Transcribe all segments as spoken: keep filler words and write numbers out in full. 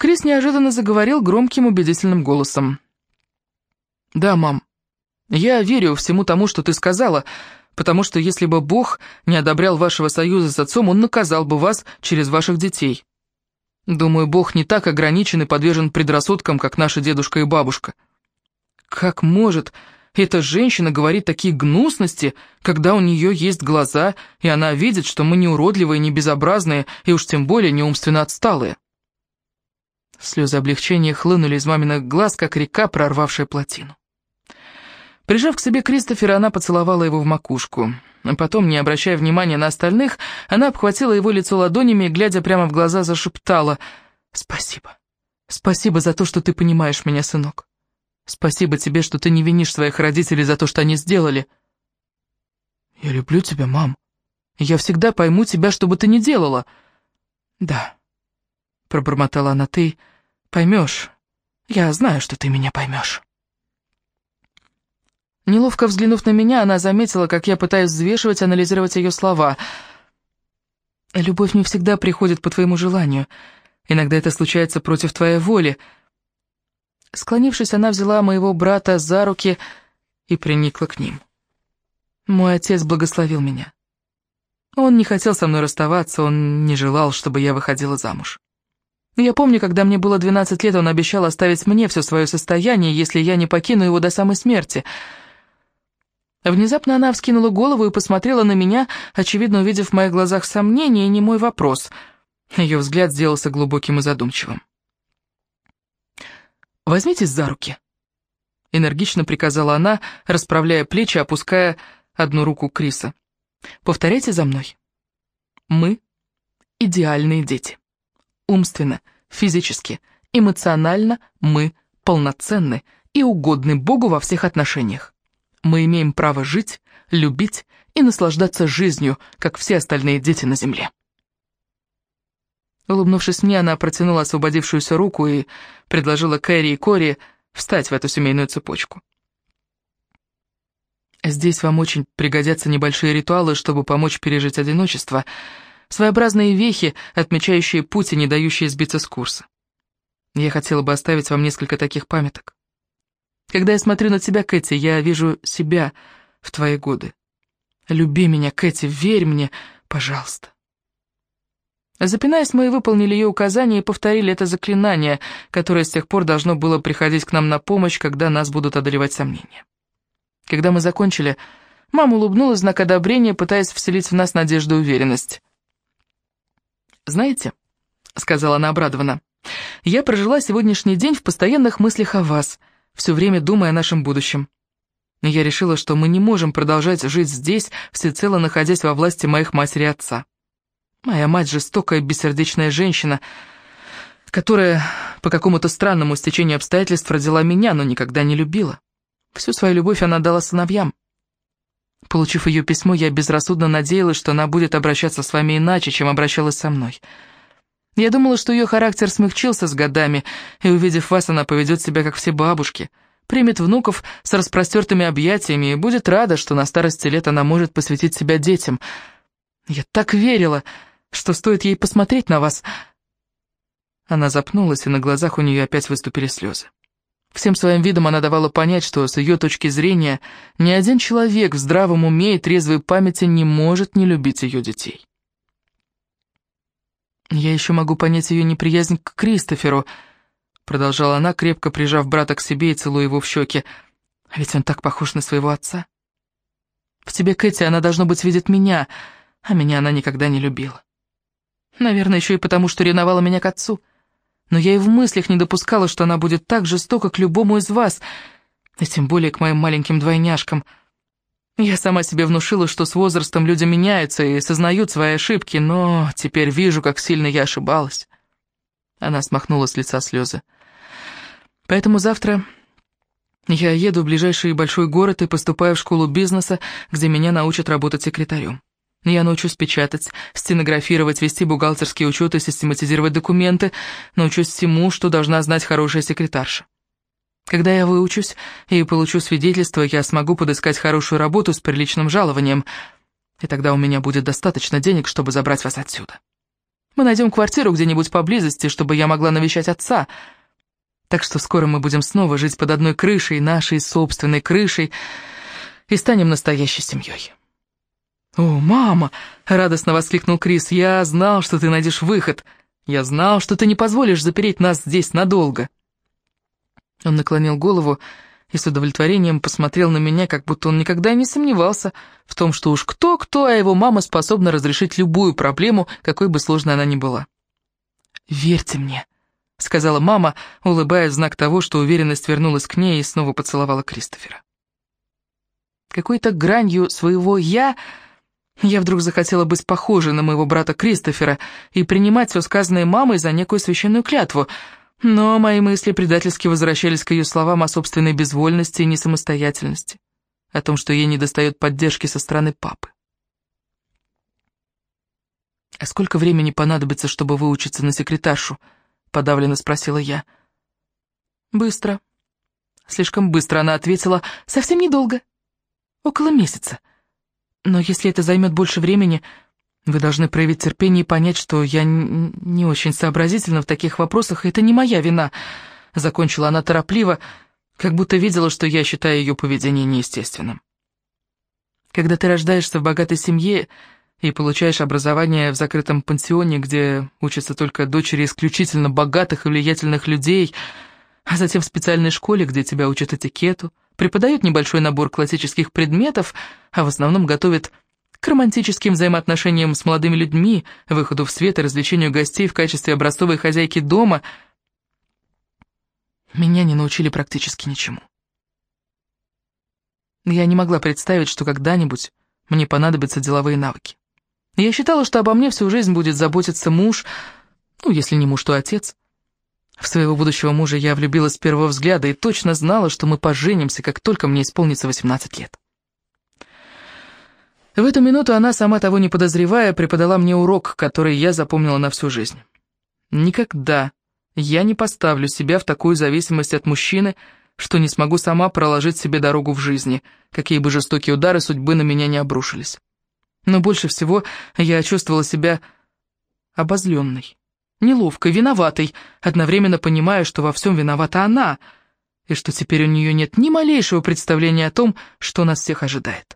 Крис неожиданно заговорил громким убедительным голосом. «Да, мам, я верю всему тому, что ты сказала, потому что если бы Бог не одобрял вашего союза с отцом, он наказал бы вас через ваших детей. Думаю, Бог не так ограничен и подвержен предрассудкам, как наши дедушка и бабушка. Как может эта женщина говорить такие гнусности, когда у нее есть глаза, и она видит, что мы не уродливые, не безобразные, и уж тем более не умственно отсталые?» Слезы облегчения хлынули из маминых глаз, как река, прорвавшая плотину. Прижав к себе Кристофера, она поцеловала его в макушку. А потом, не обращая внимания на остальных, она обхватила его лицо ладонями и, глядя прямо в глаза, зашептала: «Спасибо. Спасибо за то, что ты понимаешь меня, сынок. Спасибо тебе, что ты не винишь своих родителей за то, что они сделали». «Я люблю тебя, мам. Я всегда пойму тебя, что бы ты ни делала». «Да», — пробормотала она, — «ты поймешь. Я знаю, что ты меня поймешь». Неловко взглянув на меня, она заметила, как я пытаюсь взвешивать, анализировать ее слова. «Любовь не всегда приходит по твоему желанию. Иногда это случается против твоей воли». Склонившись, она взяла моего брата за руки и приникла к ним. Мой отец благословил меня. Он не хотел со мной расставаться, он не желал, чтобы я выходила замуж. Я помню, когда мне было двенадцать лет, он обещал оставить мне все свое состояние, если я не покину его до самой смерти. Внезапно она вскинула голову и посмотрела на меня, очевидно увидев в моих глазах сомнение и немой вопрос. Ее взгляд сделался глубоким и задумчивым. «Возьмитесь за руки», — энергично приказала она, расправляя плечи, опуская одну руку Криса. «Повторяйте за мной. Мы — идеальные дети. Умственно, физически, эмоционально мы полноценны и угодны Богу во всех отношениях. Мы имеем право жить, любить и наслаждаться жизнью, как все остальные дети на земле». Улыбнувшись мне, она протянула освободившуюся руку и предложила Кэрри и Кори встать в эту семейную цепочку. «Здесь вам очень пригодятся небольшие ритуалы, чтобы помочь пережить одиночество, своеобразные вехи, отмечающие путь и не дающие сбиться с курса. Я хотела бы оставить вам несколько таких памяток. Когда я смотрю на тебя, Кэти, я вижу себя в твои годы. Люби меня, Кэти, верь мне, пожалуйста». Запинаясь, мы выполнили ее указания и повторили это заклинание, которое с тех пор должно было приходить к нам на помощь, когда нас будут одолевать сомнения. Когда мы закончили, мама улыбнулась в знак одобрения, пытаясь вселить в нас надежду и уверенность. «Знаете», — сказала она обрадованно, — «я прожила сегодняшний день в постоянных мыслях о вас, все время думая о нашем будущем. Я решила, что мы не можем продолжать жить здесь, всецело находясь во власти моих матери и отца. Моя мать — жестокая, бессердечная женщина, которая по какому-то странному стечению обстоятельств родила меня, но никогда не любила. Всю свою любовь она дала сыновьям. Получив ее письмо, я безрассудно надеялась, что она будет обращаться с вами иначе, чем обращалась со мной. Я думала, что ее характер смягчился с годами, и, увидев вас, она поведет себя, как все бабушки, примет внуков с распростертыми объятиями и будет рада, что на старости лет она может посвятить себя детям. Я так верила, что стоит ей посмотреть на вас...» Она запнулась, и на глазах у нее опять выступили слезы. Всем своим видом она давала понять, что с ее точки зрения ни один человек в здравом уме и трезвой памяти не может не любить ее детей. «Я еще могу понять ее неприязнь к Кристоферу», — продолжала она, крепко прижав брата к себе и целуя его в щеки. «А ведь он так похож на своего отца. В тебе, Кэти, она, должно быть, видит меня, а меня она никогда не любила. Наверное, еще и потому, что ревновала меня к отцу. Но я и в мыслях не допускала, что она будет так жестока к любому из вас, и тем более к моим маленьким двойняшкам. Я сама себе внушила, что с возрастом люди меняются и сознают свои ошибки, но теперь вижу, как сильно я ошибалась». Она смахнула с лица слезы. «Поэтому завтра я еду в ближайший большой город и поступаю в школу бизнеса, где меня научат работать секретарем. Я научусь печатать, стенографировать, вести бухгалтерские учеты, систематизировать документы, научусь всему, что должна знать хорошая секретарша. Когда я выучусь и получу свидетельство, я смогу подыскать хорошую работу с приличным жалованием, и тогда у меня будет достаточно денег, чтобы забрать вас отсюда. Мы найдем квартиру где-нибудь поблизости, чтобы я могла навещать отца. Так что скоро мы будем снова жить под одной крышей, нашей собственной крышей, и станем настоящей семьей». «О, мама!» — радостно воскликнул Крис. «Я знал, что ты найдешь выход. Я знал, что ты не позволишь запереть нас здесь надолго». Он наклонил голову и с удовлетворением посмотрел на меня, как будто он никогда не сомневался в том, что уж кто-кто, а его мама способна разрешить любую проблему, какой бы сложной она ни была. «Верьте мне», — сказала мама, улыбаясь в знак того, что уверенность вернулась к ней, и снова поцеловала Кристофера. Какой-то гранью своего «я» я вдруг захотела быть похожей на моего брата Кристофера и принимать все сказанное мамой за некую священную клятву, но мои мысли предательски возвращались к ее словам о собственной безвольности и несамостоятельности, о том, что ей недостает поддержки со стороны папы. «А сколько времени понадобится, чтобы выучиться на секретаршу?» — подавленно спросила я. «Быстро». Слишком быстро она ответила: «Совсем недолго. Около месяца. Но если это займет больше времени, вы должны проявить терпение и понять, что я не очень сообразительна в таких вопросах, и это не моя вина», — закончила она торопливо, как будто видела, что я считаю ее поведение неестественным. «Когда ты рождаешься в богатой семье и получаешь образование в закрытом пансионе, где учатся только дочери исключительно богатых и влиятельных людей, а затем в специальной школе, где тебя учат этикету, преподают небольшой набор классических предметов, а в основном готовят к романтическим взаимоотношениям с молодыми людьми, выходу в свет и развлечению гостей в качестве образцовой хозяйки дома, меня не научили практически ничему. Я не могла представить, что когда-нибудь мне понадобятся деловые навыки. Я считала, что обо мне всю жизнь будет заботиться муж, ну, если не муж, то отец. В своего будущего мужа я влюбилась с первого взгляда и точно знала, что мы поженимся, как только мне исполнится восемнадцать лет. В эту минуту она, сама того не подозревая, преподала мне урок, который я запомнила на всю жизнь. Никогда я не поставлю себя в такую зависимость от мужчины, что не смогу сама проложить себе дорогу в жизни, какие бы жестокие удары судьбы на меня не обрушились. Но больше всего я чувствовала себя обозленной, неловкой, виноватой, одновременно понимая, что во всем виновата она, и что теперь у нее нет ни малейшего представления о том, что нас всех ожидает.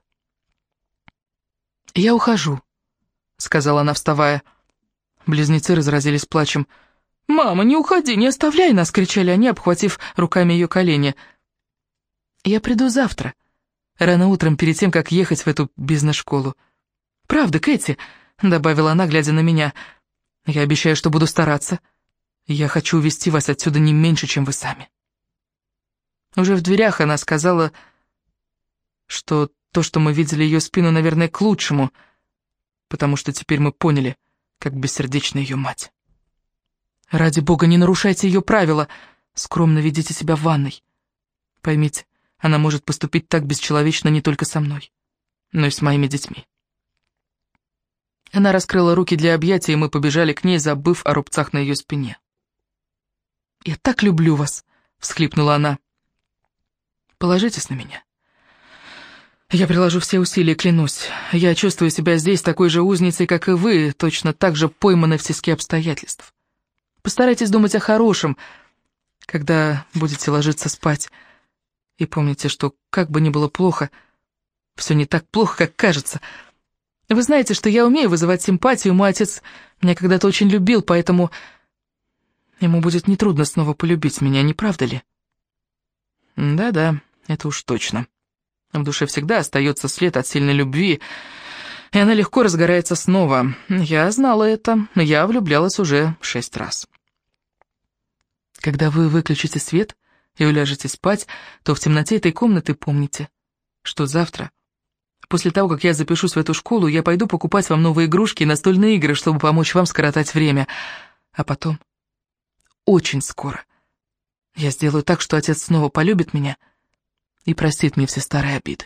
«Я ухожу», — сказала она, вставая. Близнецы разразились плачем. «Мама, не уходи, не оставляй нас!» — кричали они, обхватив руками ее колени. «Я приду завтра, рано утром, перед тем, как ехать в эту бизнес-школу. Правда, Кэти?» — добавила она, глядя на меня. «Я обещаю, что буду стараться. Я хочу увезти вас отсюда не меньше, чем вы сами». Уже в дверях она сказала, что то, что мы видели ее спину, наверное, к лучшему, потому что теперь мы поняли, как бессердечна ее мать. «Ради бога, не нарушайте ее правила, скромно ведите себя в ванной. Поймите, она может поступить так бесчеловечно не только со мной, но и с моими детьми». Она раскрыла руки для объятия, и мы побежали к ней, забыв о рубцах на ее спине. «Я так люблю вас», — всхлипнула она. «Положитесь на меня. Я приложу все усилия, клянусь. Я чувствую себя здесь такой же узницей, как и вы, точно так же пойманной в тиске обстоятельств. Постарайтесь думать о хорошем, когда будете ложиться спать. И помните, что, как бы ни было плохо, все не так плохо, как кажется. Вы знаете, что я умею вызывать симпатию. Мой отец меня когда-то очень любил, поэтому ему будет нетрудно снова полюбить меня, не правда ли?» «Да-да, это уж точно. В душе всегда остается след от сильной любви, и она легко разгорается снова. Я знала это, я влюблялась уже шесть раз». «Когда вы выключите свет и уляжете спать, то в темноте этой комнаты помните, что завтра, после того, как я запишусь в эту школу, я пойду покупать вам новые игрушки и настольные игры, чтобы помочь вам скоротать время. А потом, очень скоро, я сделаю так, что отец снова полюбит меня и простит мне все старые обиды».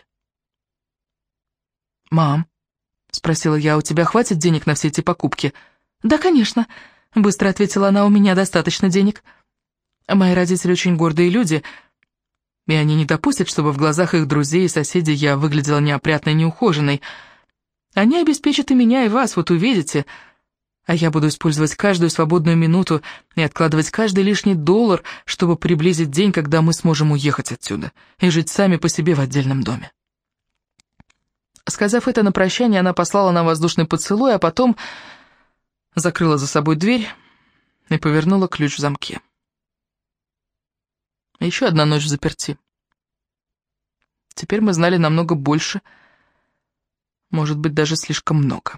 «Мам», — спросила я, — «у тебя хватит денег на все эти покупки?» «Да, конечно», — быстро ответила она, — «у меня достаточно денег. Мои родители очень гордые люди, и они не допустят, чтобы в глазах их друзей и соседей я выглядела неопрятной и неухоженной. Они обеспечат и меня, и вас, вот увидите. А я буду использовать каждую свободную минуту и откладывать каждый лишний доллар, чтобы приблизить день, когда мы сможем уехать отсюда и жить сами по себе в отдельном доме. Сказав это на прощание, она послала нам воздушный поцелуй, а потом закрыла за собой дверь и повернула ключ в замке. Еще одна ночь взаперти. Теперь мы знали намного больше, может быть, даже слишком много.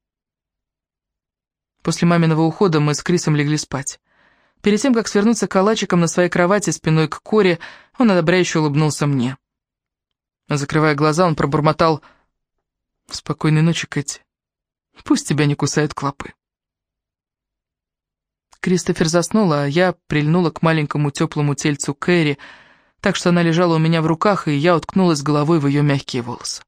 После маминого ухода мы с Крисом легли спать. Перед тем, как свернуться калачиком на своей кровати спиной к Коре, он одобряюще улыбнулся мне. Закрывая глаза, он пробормотал: «Спокойной ночи, Кэти. Пусть тебя не кусают клопы». Кристофер заснул, а я прильнула к маленькому теплому тельцу Кэрри, так что она лежала у меня в руках, и я уткнулась головой в ее мягкие волосы.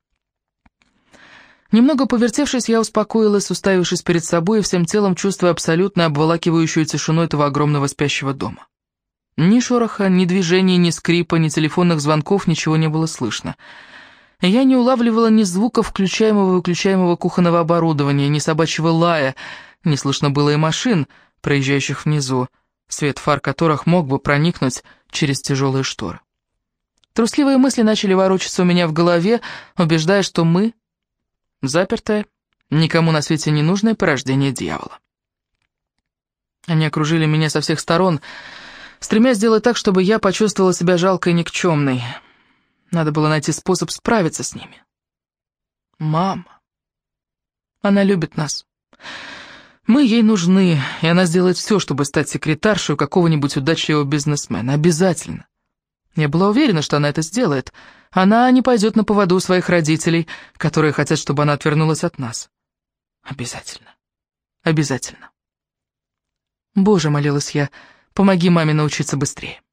Немного повертевшись, я успокоилась, уставившись перед собой и всем телом чувствуя абсолютно обволакивающую тишину этого огромного спящего дома. Ни шороха, ни движения, ни скрипа, ни телефонных звонков, ничего не было слышно. Я не улавливала ни звука включаемого и выключаемого кухонного оборудования, ни собачьего лая, не слышно было и машин, проезжающих внизу, свет фар которых мог бы проникнуть через тяжелые шторы. Трусливые мысли начали ворочаться у меня в голове, убеждая, что мы — запертое, никому на свете не нужное порождение дьявола. Они окружили меня со всех сторон, стремясь сделать так, чтобы я почувствовала себя жалкой и никчемной. Надо было найти способ справиться с ними. Мама. Она любит нас. Мы ей нужны, и она сделает все, чтобы стать секретаршей у какого-нибудь удачливого бизнесмена. Обязательно. Я была уверена, что она это сделает. Она не пойдет на поводу у своих родителей, которые хотят, чтобы она отвернулась от нас. Обязательно. Обязательно. Боже, молилась я, помоги маме научиться быстрее.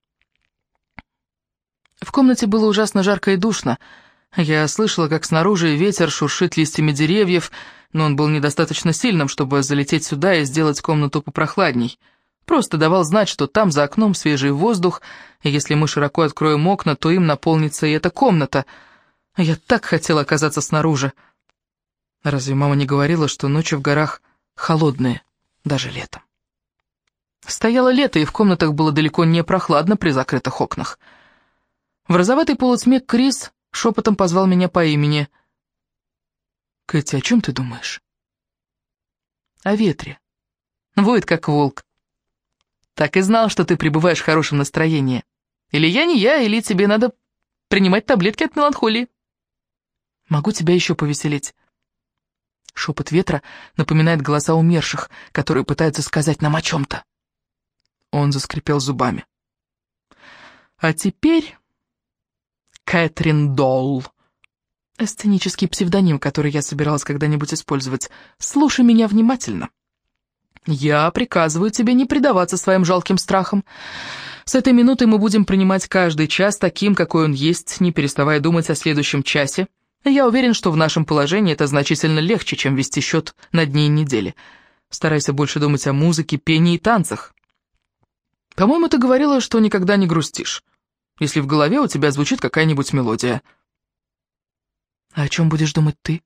В комнате было ужасно жарко и душно. Я слышала, как снаружи ветер шуршит листьями деревьев, но он был недостаточно сильным, чтобы залететь сюда и сделать комнату попрохладней. Просто давал знать, что там за окном свежий воздух, и если мы широко откроем окна, то им наполнится и эта комната. А я так хотела оказаться снаружи. Разве мама не говорила, что ночи в горах холодные, даже летом? Стояло лето, и в комнатах было далеко не прохладно при закрытых окнах. В розоватой полутьме Крис шепотом позвал меня по имени. «Кэти, о чем ты думаешь?» «О ветре. Воет, как волк. Так и знал, что ты пребываешь в хорошем настроении. Или я не я, или тебе надо принимать таблетки от меланхолии. Могу тебя еще повеселить». Шепот ветра напоминает голоса умерших, которые пытаются сказать нам о чем-то. Он заскрипел зубами. «А теперь Кэтрин Долл. Сценический псевдоним, который я собиралась когда-нибудь использовать. Слушай меня внимательно. Я приказываю тебе не предаваться своим жалким страхам. С этой минуты мы будем принимать каждый час таким, какой он есть, не переставая думать о следующем часе. Я уверен, что в нашем положении это значительно легче, чем вести счет на дни и недели. Старайся больше думать о музыке, пении и танцах. По-моему, ты говорила, что никогда не грустишь, если в голове у тебя звучит какая-нибудь мелодия. А о чем будешь думать ты?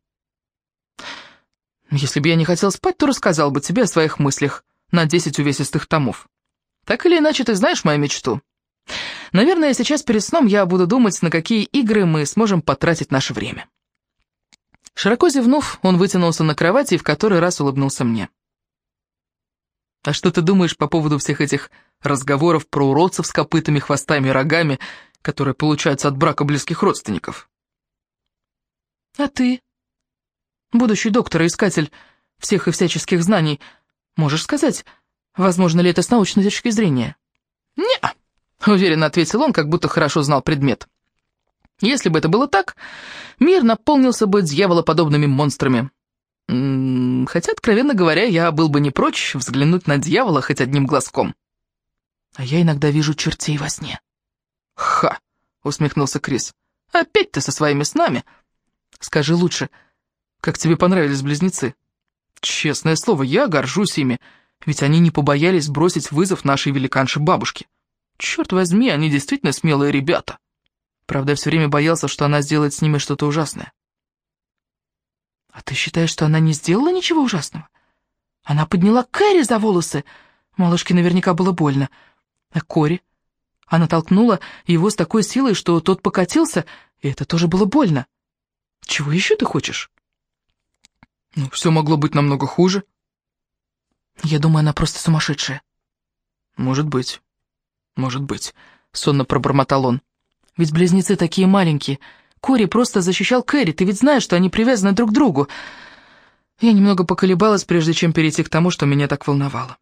Если бы я не хотел спать, то рассказал бы тебе о своих мыслях на десять увесистых томов. Так или иначе, ты знаешь мою мечту. Наверное, сейчас перед сном я буду думать, на какие игры мы сможем потратить наше время. Широко зевнув, он вытянулся на кровати и в который раз улыбнулся мне. А что ты думаешь по поводу всех этих разговоров про уродцев с копытами, хвостами и рогами, которые получаются от брака близких родственников? А ты, будущий доктор и искатель всех и всяческих знаний, можешь сказать, возможно ли это с научной точки зрения? «Не-а», уверенно ответил он, как будто хорошо знал предмет. «Если бы это было так, мир наполнился бы дьяволоподобными монстрами. М-м, хотя, откровенно говоря, я был бы не прочь взглянуть на дьявола хоть одним глазком. А я иногда вижу чертей во сне». «Ха!» — усмехнулся Крис. «Опять ты со своими снами? Скажи лучше, как тебе понравились близнецы? Честное слово, я горжусь ими, ведь они не побоялись бросить вызов нашей великанше-бабушке. Черт возьми, они действительно смелые ребята. Правда, я все время боялся, что она сделает с ними что-то ужасное». «А ты считаешь, что она не сделала ничего ужасного? Она подняла Кэрри за волосы. Малышке наверняка было больно. А Кори? Она толкнула его с такой силой, что тот покатился, и это тоже было больно. Чего еще ты хочешь? Ну, все могло быть намного хуже. Я думаю, она просто сумасшедшая. Может быть, может быть, сонно пробормотал он. Ведь близнецы такие маленькие. Кори просто защищал Кэрри, ты ведь знаешь, что они привязаны друг к другу. Я немного поколебалась, прежде чем перейти к тому, что меня так волновало.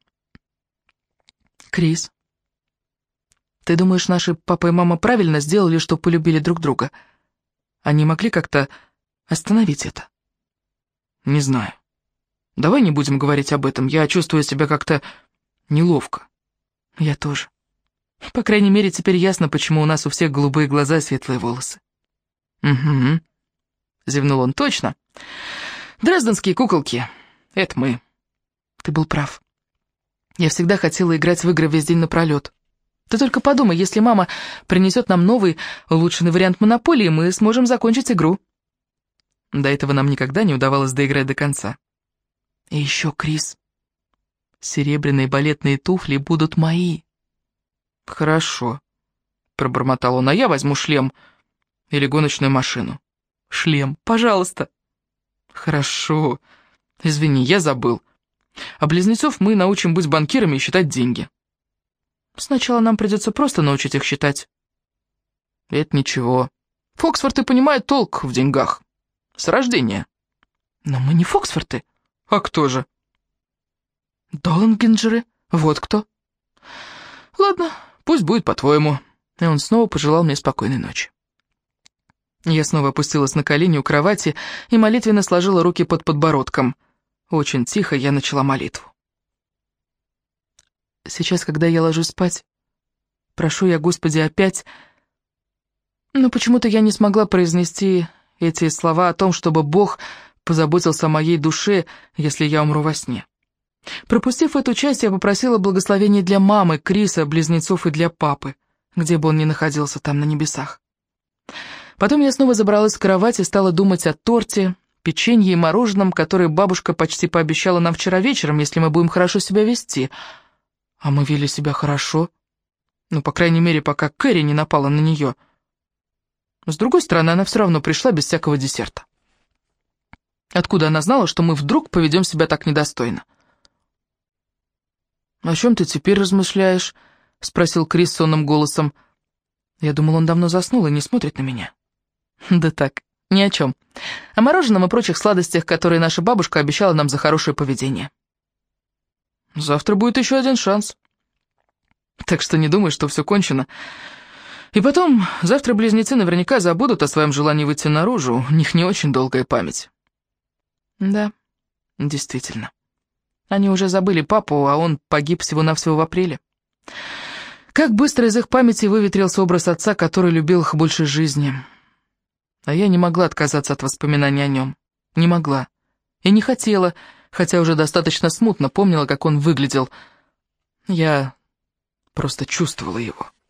Крис, ты думаешь, наши папа и мама правильно сделали, что полюбили друг друга? Они могли как-то остановить это? Не знаю. Давай не будем говорить об этом. Я чувствую себя как-то неловко. Я тоже. По крайней мере, теперь ясно, почему у нас у всех голубые глаза и светлые волосы. Угу. Зевнул он. Точно. Дрезденские куколки. Это мы. Ты был прав. Я всегда хотела играть в игры весь день напролет. Ты только подумай, если мама принесет нам новый, улучшенный вариант Монополии, мы сможем закончить игру. До этого нам никогда не удавалось доиграть до конца. И еще, Крис, серебряные балетные туфли будут мои. Хорошо, пробормотал он, а я возьму шлем или гоночную машину. Шлем, пожалуйста. Хорошо, извини, я забыл. А близнецов мы научим быть банкирами и считать деньги. Сначала нам придется просто научить их считать. Это ничего. Фоксфорты понимают толк в деньгах. С рождения. Но мы не Фоксфорты. А кто же? Доллингенджеры. Вот кто. Ладно, пусть будет по-твоему. И он снова пожелал мне спокойной ночи. Я снова опустилась на колени у кровати и молитвенно сложила руки под подбородком. Очень тихо я начала молитву. Сейчас, когда я ложусь спать, прошу я, Господи, опять... Но почему-то я не смогла произнести эти слова о том, чтобы Бог позаботился о моей душе, если я умру во сне. Пропустив эту часть, я попросила благословения для мамы, Криса, близнецов и для папы, где бы он ни находился там на небесах. Потом я снова забралась в кровать и стала думать о торте, печенье и мороженом, которые бабушка почти пообещала нам вчера вечером, если мы будем хорошо себя вести. А мы вели себя хорошо. Ну, по крайней мере, пока Кэрри не напала на нее. С другой стороны, она все равно пришла без всякого десерта. Откуда она знала, что мы вдруг поведем себя так недостойно? «О чем ты теперь размышляешь?» — спросил Крис сонным голосом. Я думал, он давно заснул и не смотрит на меня. «Да так, ни о чем. О мороженом и прочих сладостях, которые наша бабушка обещала нам за хорошее поведение». «Завтра будет еще один шанс. Так что не думай, что все кончено. И потом, завтра близнецы наверняка забудут о своем желании выйти наружу, у них не очень долгая память». «Да, действительно. Они уже забыли папу, а он погиб всего-навсего в апреле. Как быстро из их памяти выветрился образ отца, который любил их больше жизни. А я не могла отказаться от воспоминаний о нем. Не могла. И не хотела, хотя уже достаточно смутно помнила, как он выглядел. Я просто чувствовала его.